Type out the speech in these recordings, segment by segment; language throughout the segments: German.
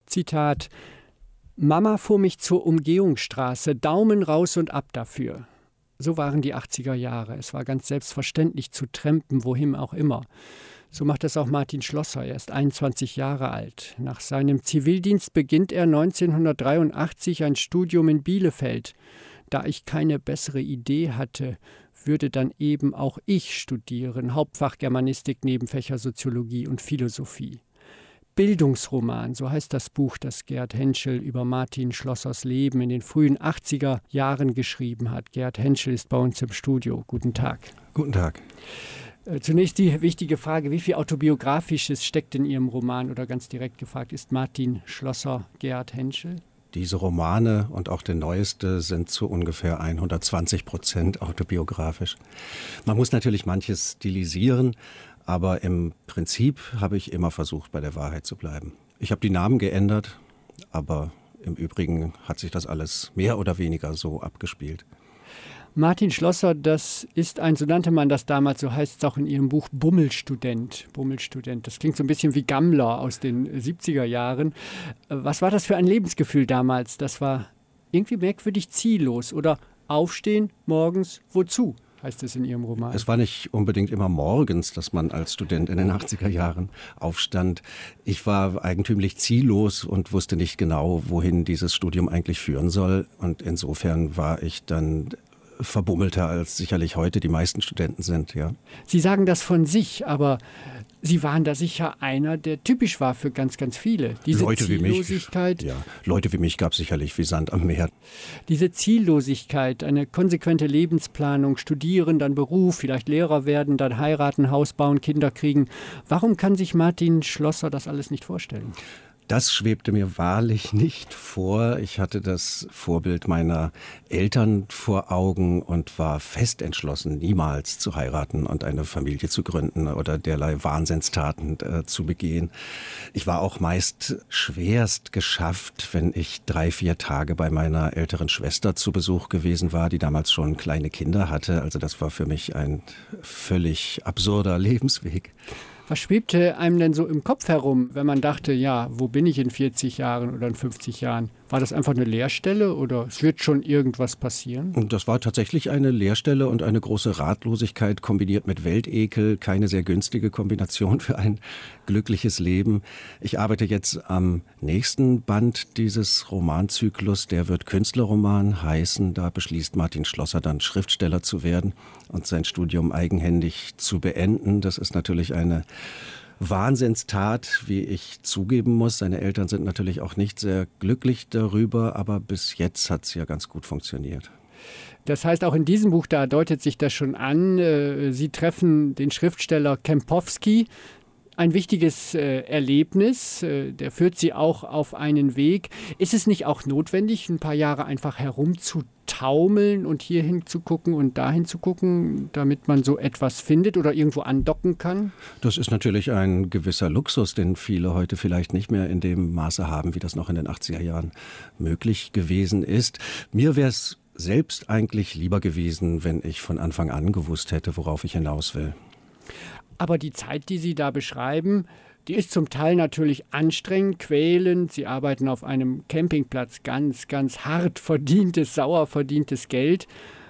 Zitat: Mama fuhr mich zur Umgehungsstraße, Daumen raus und ab dafür. So waren die 80er Jahre. Es war ganz selbstverständlich zu trampen, wohin auch immer. So macht es auch Martin Schlosser. Er ist 21 Jahre alt. Nach seinem Zivildienst beginnt er 1983 ein Studium in Bielefeld. Da ich keine bessere Idee hatte, würde dann eben auch ich studieren. Hauptfach Germanistik, Nebenfächer Soziologie und Philosophie. Bildungsroman, so heißt das Buch, das Gerd Henschel über Martin Schlossers Leben in den frühen 80er Jahren geschrieben hat. Gerd Henschel ist bei uns im Studio. Guten Tag. Guten Tag. Zunächst die wichtige Frage, wie viel Autobiografisches steckt in Ihrem Roman? Oder ganz direkt gefragt, ist Martin Schlosser Gerd Henschel? Diese Romane und auch der neueste sind zu ungefähr 120% autobiografisch. Man muss natürlich manches stilisieren, aber im Prinzip habe ich immer versucht, bei der Wahrheit zu bleiben. Ich habe die Namen geändert, aber im Übrigen hat sich das alles mehr oder weniger so abgespielt. Martin Schlosser, das ist ein, so nannte man das damals, so heißt es auch in Ihrem Buch, Bummelstudent. Bummelstudent, das klingt so ein bisschen wie Gammler aus den 70er Jahren. Was war das für ein Lebensgefühl damals? Das war irgendwie merkwürdig ziellos. Oder aufstehen, morgens, wozu? Heißt es in Ihrem Roman. Es war nicht unbedingt immer morgens, dass man als Student in den 80er Jahren aufstand. Ich war eigentümlich ziellos und wusste nicht genau, wohin dieses Studium eigentlich führen soll. Und insofern war ich dann verbummelter, als sicherlich heute die meisten Studenten sind. Ja. Sie sagen das von sich, aber Sie waren da sicher einer, der typisch war für ganz, ganz viele. Diese Leute Ziellosigkeit. Wie mich, ja, Leute wie mich gab es sicherlich wie Sand am Meer. Diese Ziellosigkeit, eine konsequente Lebensplanung, studieren, dann Beruf, vielleicht Lehrer werden, dann heiraten, Haus bauen, Kinder kriegen. Warum kann sich Martin Schlosser das alles nicht vorstellen? Das schwebte mir wahrlich nicht vor. Ich hatte das Vorbild meiner Eltern vor Augen und war fest entschlossen, niemals zu heiraten und eine Familie zu gründen oder derlei Wahnsinnstaten zu begehen. Ich war auch meist schwerst geschafft, wenn ich 3-4 Tage bei meiner älteren Schwester zu Besuch gewesen war, die damals schon kleine Kinder hatte. Also das war für mich ein völlig absurder Lebensweg. Was schwebte einem denn so im Kopf herum, wenn man dachte, ja, wo bin ich in 40 Jahren oder in 50 Jahren? War das einfach eine Leerstelle oder es wird schon irgendwas passieren? Und das war tatsächlich eine Leerstelle und eine große Ratlosigkeit kombiniert mit Weltekel. Keine sehr günstige Kombination für ein glückliches Leben. Ich arbeite jetzt am nächsten Band dieses Romanzyklus. Der wird Künstlerroman heißen. Da beschließt Martin Schlosser dann Schriftsteller zu werden und sein Studium eigenhändig zu beenden. Das ist natürlich eine Wahnsinnstat, wie ich zugeben muss. Seine Eltern sind natürlich auch nicht sehr glücklich darüber, aber bis jetzt hat es ja ganz gut funktioniert. Das heißt, auch in diesem Buch, da deutet sich das schon an, Sie treffen den Schriftsteller Kempowski. Ein wichtiges Erlebnis, der führt Sie auch auf einen Weg. Ist es nicht auch notwendig, ein paar Jahre einfach herumzutaumeln und hier hinzugucken und dahin zu gucken, damit man so etwas findet oder irgendwo andocken kann? Das ist natürlich ein gewisser Luxus, den viele heute vielleicht nicht mehr in dem Maße haben, wie das noch in den 80er Jahren möglich gewesen ist. Mir wäre es selbst eigentlich lieber gewesen, wenn ich von Anfang an gewusst hätte, worauf ich hinaus will. Aber die Zeit, die Sie da beschreiben, die ist zum Teil natürlich anstrengend, quälend. Sie arbeiten auf einem Campingplatz, ganz, ganz hart verdientes, sauer verdientes Geld.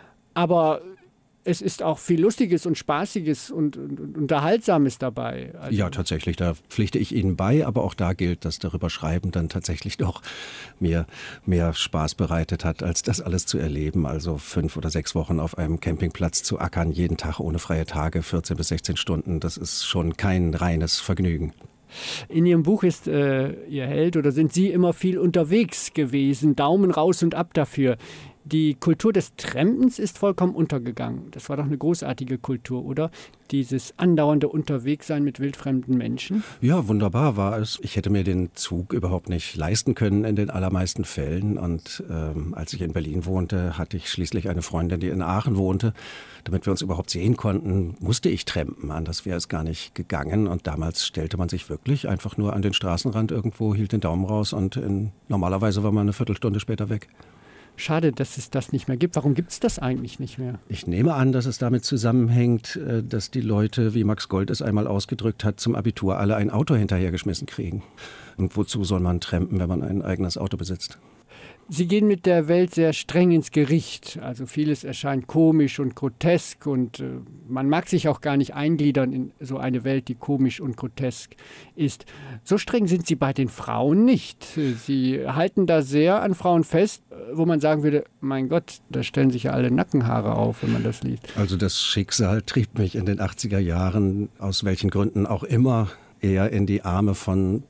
Aber es ist auch viel Lustiges und Spaßiges und Unterhaltsames dabei. Also ja, tatsächlich, da pflichte ich Ihnen bei, aber auch da gilt, dass darüber Schreiben dann tatsächlich doch mir mehr Spaß bereitet hat, als das alles zu erleben. Also 5 oder 6 Wochen auf einem Campingplatz zu ackern, jeden Tag ohne freie Tage, 14 bis 16 Stunden, das ist schon kein reines Vergnügen. In Ihrem Buch ist Ihr Held oder sind Sie immer viel unterwegs gewesen, Daumen raus und ab dafür. Die Kultur des Trampens ist vollkommen untergegangen. Das war doch eine großartige Kultur, oder? Dieses andauernde Unterwegssein mit wildfremden Menschen. Ja, wunderbar war es. Ich hätte mir den Zug überhaupt nicht leisten können in den allermeisten Fällen. Und als ich in Berlin wohnte, hatte ich schließlich eine Freundin, die in Aachen wohnte. Damit wir uns überhaupt sehen konnten, musste ich trampen. Anders wäre es gar nicht gegangen. Und damals stellte man sich wirklich einfach nur an den Straßenrand irgendwo, hielt den Daumen raus und normalerweise war man eine Viertelstunde später weg. Schade, dass es das nicht mehr gibt. Warum gibt es das eigentlich nicht mehr? Ich nehme an, dass es damit zusammenhängt, dass die Leute, wie Max Gold es einmal ausgedrückt hat, zum Abitur alle ein Auto hinterhergeschmissen kriegen. Und wozu soll man trampen, wenn man ein eigenes Auto besitzt? Sie gehen mit der Welt sehr streng ins Gericht. Also vieles erscheint komisch und grotesk und man mag sich auch gar nicht eingliedern in so eine Welt, die komisch und grotesk ist. So streng sind Sie bei den Frauen nicht. Sie halten da sehr an Frauen fest, wo man sagen würde, mein Gott, da stellen sich ja alle Nackenhaare auf, wenn man das liest. Also das Schicksal trieb mich in den 80er Jahren, aus welchen Gründen auch immer, eher in die Arme von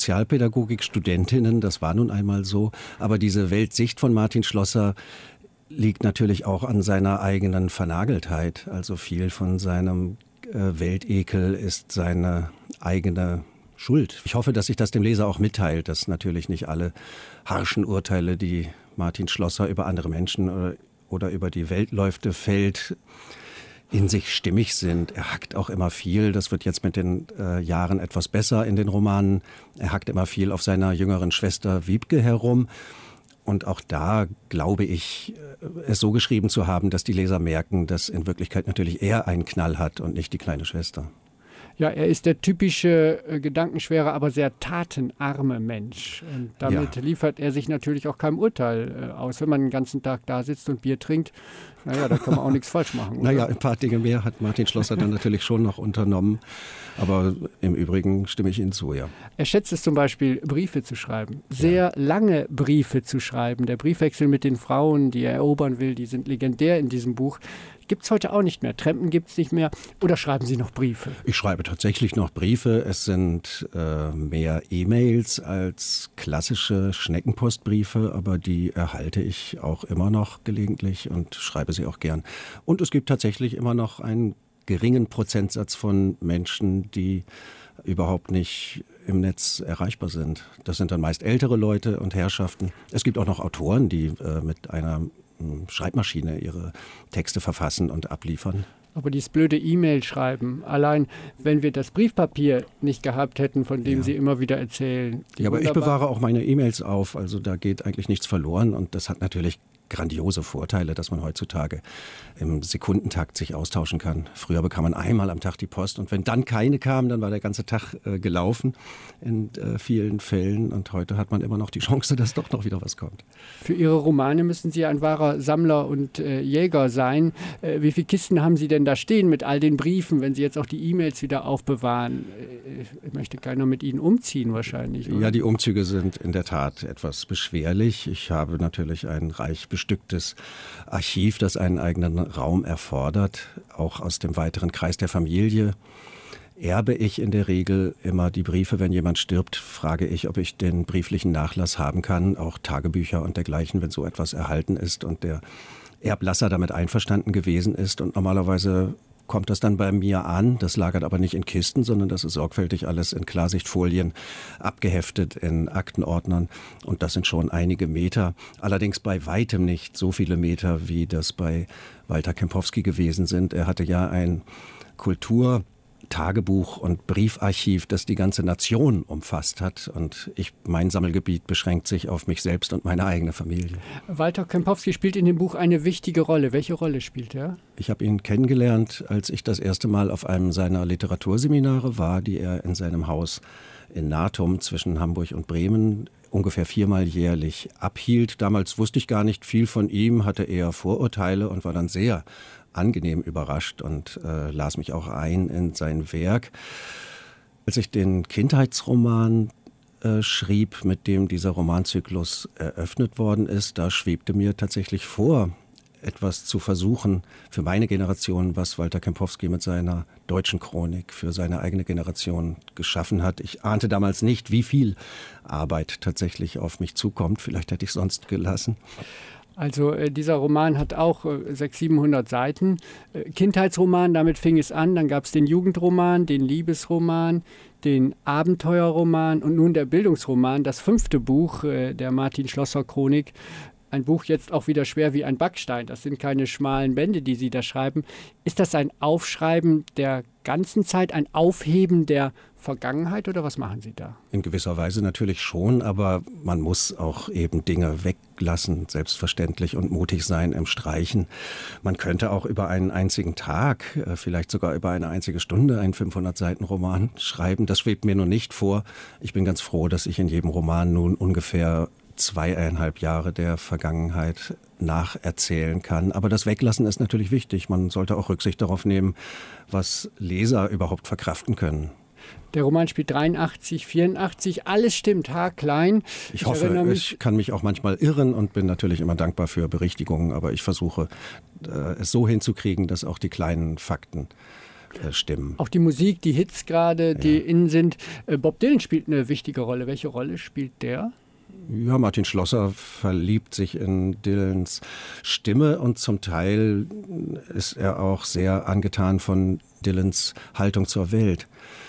Sozialpädagogik-Studentinnen, das war nun einmal so. Aber diese Weltsicht von Martin Schlosser liegt natürlich auch an seiner eigenen Vernageltheit. Also viel von seinem Weltekel ist seine eigene Schuld. Ich hoffe, dass sich das dem Leser auch mitteilt, dass natürlich nicht alle harschen Urteile, die Martin Schlosser über andere Menschen oder über die Weltläufe fällt, in sich stimmig sind. Er hackt auch immer viel, das wird jetzt mit den Jahren etwas besser in den Romanen. Er hackt immer viel auf seiner jüngeren Schwester Wiebke herum. Und auch da glaube ich, es so geschrieben zu haben, dass die Leser merken, dass in Wirklichkeit natürlich er einen Knall hat und nicht die kleine Schwester. Ja, er ist der typische gedankenschwere, aber sehr tatenarme Mensch. Und damit liefert er sich natürlich auch keinem Urteil aus. Wenn man den ganzen Tag da sitzt und Bier trinkt, naja, da kann man auch nichts falsch machen. Oder? Naja, ein paar Dinge mehr hat Martin Schlosser dann natürlich schon noch unternommen. Aber im Übrigen stimme ich Ihnen zu, ja. Er schätzt es zum Beispiel, Briefe zu schreiben. Sehr lange Briefe zu schreiben. Der Briefwechsel mit den Frauen, die er erobern will, die sind legendär in diesem Buch. Gibt es heute auch nicht mehr. Trampen gibt es nicht mehr. Oder schreiben Sie noch Briefe? Ich schreibe tatsächlich noch Briefe. Es sind mehr E-Mails als klassische Schneckenpostbriefe, aber die erhalte ich auch immer noch gelegentlich und schreibe sie auch gern. Und es gibt tatsächlich immer noch einen geringen Prozentsatz von Menschen, die überhaupt nicht im Netz erreichbar sind. Das sind dann meist ältere Leute und Herrschaften. Es gibt auch noch Autoren, die mit einer Schreibmaschine ihre Texte verfassen und abliefern. Aber dieses blöde E-Mail schreiben, allein wenn wir das Briefpapier nicht gehabt hätten, von dem Sie immer wieder erzählen. Ja, aber ich bewahre auch meine E-Mails auf, also da geht eigentlich nichts verloren und das hat natürlich grandiose Vorteile, dass man heutzutage im Sekundentakt sich austauschen kann. Früher bekam man einmal am Tag die Post und wenn dann keine kam, dann war der ganze Tag gelaufen in vielen Fällen und heute hat man immer noch die Chance, dass doch noch wieder was kommt. Für Ihre Romane müssen Sie ein wahrer Sammler und Jäger sein. Wie viele Kisten haben Sie denn da stehen mit all den Briefen, wenn Sie jetzt auch die E-Mails wieder aufbewahren? Möchte keiner mit Ihnen umziehen wahrscheinlich, oder? Ja, die Umzüge sind in der Tat etwas beschwerlich. Ich habe natürlich ein reich bestücktes Archiv, das einen eigenen Raum erfordert, auch aus dem weiteren Kreis der Familie. Erbe ich in der Regel immer die Briefe, wenn jemand stirbt, frage ich, ob ich den brieflichen Nachlass haben kann, auch Tagebücher und dergleichen, wenn so etwas erhalten ist und der Erblasser damit einverstanden gewesen ist. Und normalerweise kommt das dann bei mir an. Das lagert aber nicht in Kisten, sondern das ist sorgfältig alles in Klarsichtfolien abgeheftet in Aktenordnern. Und das sind schon einige Meter. Allerdings bei weitem nicht so viele Meter, wie das bei Walter Kempowski gewesen sind. Er hatte ja ein Tagebuch und Briefarchiv, das die ganze Nation umfasst hat. Und mein Sammelgebiet beschränkt sich auf mich selbst und meine eigene Familie. Walter Kempowski spielt in dem Buch eine wichtige Rolle. Welche Rolle spielt er? Ich habe ihn kennengelernt, als ich das erste Mal auf einem seiner Literaturseminare war, die er in seinem Haus in Natum zwischen Hamburg und Bremen ungefähr 4-mal jährlich abhielt. Damals wusste ich gar nicht viel von ihm, hatte eher Vorurteile und war dann sehr angenehm überrascht und las mich auch ein in sein Werk. Als ich den Kindheitsroman schrieb, mit dem dieser Romanzyklus eröffnet worden ist, da schwebte mir tatsächlich vor, etwas zu versuchen für meine Generation, was Walter Kempowski mit seiner deutschen Chronik für seine eigene Generation geschaffen hat. Ich ahnte damals nicht, wie viel Arbeit tatsächlich auf mich zukommt. Vielleicht hätte ich es sonst gelassen. Also dieser Roman hat auch 600-700 Seiten. Kindheitsroman, damit fing es an. Dann gab es den Jugendroman, den Liebesroman, den Abenteuerroman und nun der Bildungsroman, das 5. Buch der Martin Schlosser Chronik. ein Buch jetzt auch wieder schwer wie ein Backstein. Das sind keine schmalen Bände, die Sie da schreiben. Ist das ein Aufschreiben der ganzen Zeit, ein Aufheben der Vergangenheit oder was machen Sie da? In gewisser Weise natürlich schon, aber man muss auch eben Dinge weglassen, selbstverständlich, und mutig sein im Streichen. Man könnte auch über einen einzigen Tag, vielleicht sogar über eine einzige Stunde einen 500-Seiten-Roman schreiben. Das schwebt mir nur nicht vor. Ich bin ganz froh, dass ich in jedem Roman nun ungefähr 2,5 Jahre der Vergangenheit nacherzählen kann. Aber das Weglassen ist natürlich wichtig. Man sollte auch Rücksicht darauf nehmen, was Leser überhaupt verkraften können. Der Roman spielt 83, 84, alles stimmt, haarklein. Ich hoffe, ich kann mich auch manchmal irren und bin natürlich immer dankbar für Berichtigungen, aber ich versuche es so hinzukriegen, dass auch die kleinen Fakten stimmen. Auch die Musik, die Hits gerade, die innen sind. Bob Dylan spielt eine wichtige Rolle. Welche Rolle spielt der? Ja, Martin Schlosser verliebt sich in Dylans Stimme und zum Teil ist er auch sehr angetan von Dylans Haltung zur Welt.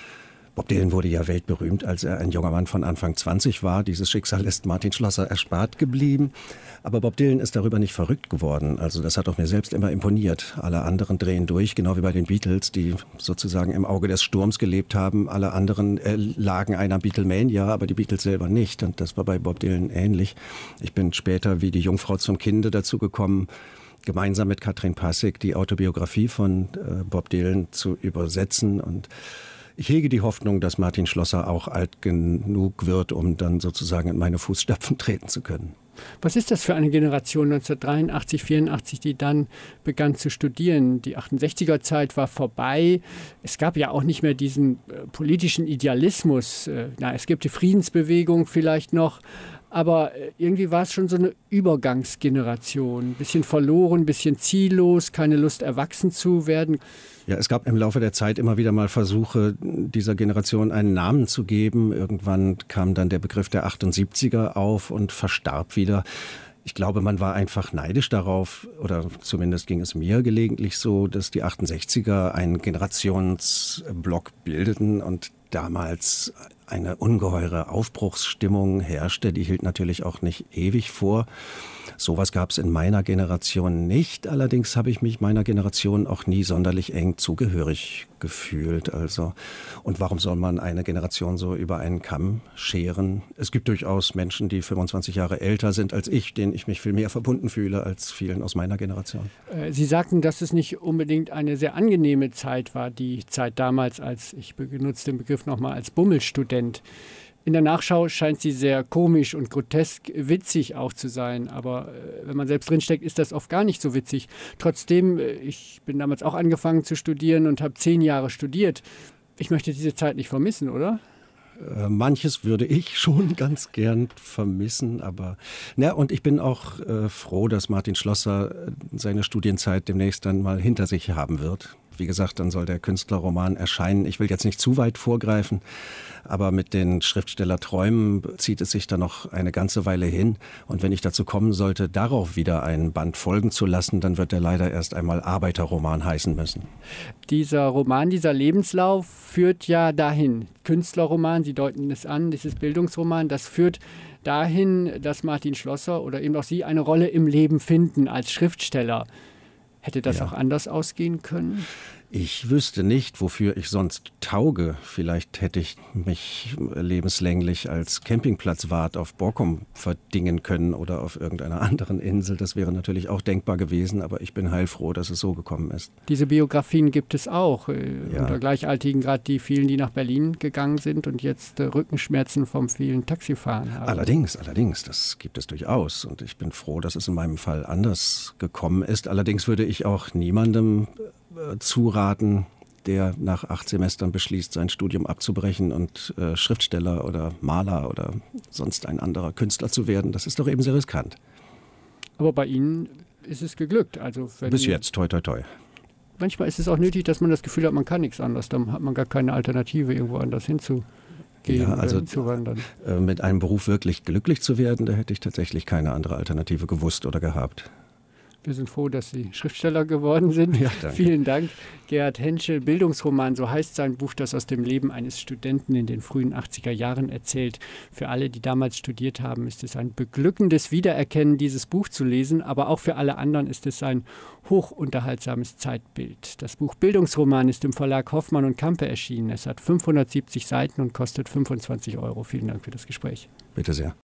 Bob Dylan wurde ja weltberühmt, als er ein junger Mann von Anfang 20 war. Dieses Schicksal ist Martin Schlosser erspart geblieben. Aber Bob Dylan ist darüber nicht verrückt geworden. Also das hat auch mir selbst immer imponiert. Alle anderen drehen durch, genau wie bei den Beatles, die sozusagen im Auge des Sturms gelebt haben. Alle anderen lagen einer Beatlemania, aber die Beatles selber nicht. Und das war bei Bob Dylan ähnlich. Ich bin später wie die Jungfrau zum Kinde dazu gekommen, gemeinsam mit Katrin Passig die Autobiografie von Bob Dylan zu übersetzen. Und ich hege die Hoffnung, dass Martin Schlosser auch alt genug wird, um dann sozusagen in meine Fußstapfen treten zu können. Was ist das für eine Generation 1983, 84, die dann begann zu studieren? Die 68er-Zeit war vorbei. Es gab ja auch nicht mehr diesen politischen Idealismus. Es gibt die Friedensbewegung vielleicht noch. Aber irgendwie war es schon so eine Übergangsgeneration. Ein bisschen verloren, ein bisschen ziellos, keine Lust, erwachsen zu werden. Ja, es gab im Laufe der Zeit immer wieder mal Versuche, dieser Generation einen Namen zu geben. Irgendwann kam dann der Begriff der 78er auf und verstarb wieder. Ich glaube, man war einfach neidisch darauf, oder zumindest ging es mir gelegentlich so, dass die 68er einen Generationsblock bildeten und damals eine ungeheure Aufbruchsstimmung herrschte. Die hielt natürlich auch nicht ewig vor. Sowas gab es in meiner Generation nicht. Allerdings habe ich mich meiner Generation auch nie sonderlich eng zugehörig gefühlt. Und warum soll man eine Generation so über einen Kamm scheren? Es gibt durchaus Menschen, die 25 Jahre älter sind als ich, denen ich mich viel mehr verbunden fühle als vielen aus meiner Generation. Sie sagten, dass es nicht unbedingt eine sehr angenehme Zeit war, die Zeit damals als, ich benutze den Begriff nochmal, als Bummelstudent. In der Nachschau scheint sie sehr komisch und grotesk witzig auch zu sein. Aber wenn man selbst drinsteckt, ist das oft gar nicht so witzig. Trotzdem, ich bin damals auch angefangen zu studieren und habe 10 Jahre studiert. Ich möchte diese Zeit nicht vermissen, oder? Manches würde ich schon ganz gern vermissen, aber und ich bin auch froh, dass Martin Schlosser seine Studienzeit demnächst dann mal hinter sich haben wird. Wie gesagt, dann soll der Künstlerroman erscheinen. Ich will jetzt nicht zu weit vorgreifen, aber mit den Schriftstellerträumen zieht es sich dann noch eine ganze Weile hin. Und wenn ich dazu kommen sollte, darauf wieder einen Band folgen zu lassen, dann wird er leider erst einmal Arbeiterroman heißen müssen. Dieser Roman, dieser Lebenslauf führt ja dahin. Künstlerroman, Sie deuten es an, dieses Bildungsroman, das führt dahin, dass Martin Schlosser oder eben auch Sie eine Rolle im Leben finden als Schriftsteller. Hätte das auch anders ausgehen können? Ich wüsste nicht, wofür ich sonst tauge. Vielleicht hätte ich mich lebenslänglich als Campingplatzwart auf Borkum verdingen können oder auf irgendeiner anderen Insel. Das wäre natürlich auch denkbar gewesen, aber ich bin heilfroh, dass es so gekommen ist. Diese Biografien gibt es auch. Unter Gleichaltrigen, gerade die vielen, die nach Berlin gegangen sind und jetzt Rückenschmerzen vom vielen Taxifahren haben. Allerdings, das gibt es durchaus. Und ich bin froh, dass es in meinem Fall anders gekommen ist. Allerdings würde ich auch niemandem zuraten, der nach 8 Semestern beschließt, sein Studium abzubrechen und Schriftsteller oder Maler oder sonst ein anderer Künstler zu werden. Das ist doch eben sehr riskant. Aber bei Ihnen ist es geglückt. Bis jetzt, toi, toi, toi. Manchmal ist es auch nötig, dass man das Gefühl hat, man kann nichts anderes. Dann hat man gar keine Alternative, irgendwo anders hinzugehen oder hinzuwandern. Mit einem Beruf wirklich glücklich zu werden, da hätte ich tatsächlich keine andere Alternative gewusst oder gehabt. Wir sind froh, dass Sie Schriftsteller geworden sind. Ja, danke. Vielen Dank. Gerhard Henschel, Bildungsroman, so heißt sein Buch, das aus dem Leben eines Studenten in den frühen 80er Jahren erzählt. Für alle, die damals studiert haben, ist es ein beglückendes Wiedererkennen, dieses Buch zu lesen. Aber auch für alle anderen ist es ein hochunterhaltsames Zeitbild. Das Buch Bildungsroman ist im Verlag Hoffmann und Campe erschienen. Es hat 570 Seiten und kostet 25 €. Vielen Dank für das Gespräch. Bitte sehr.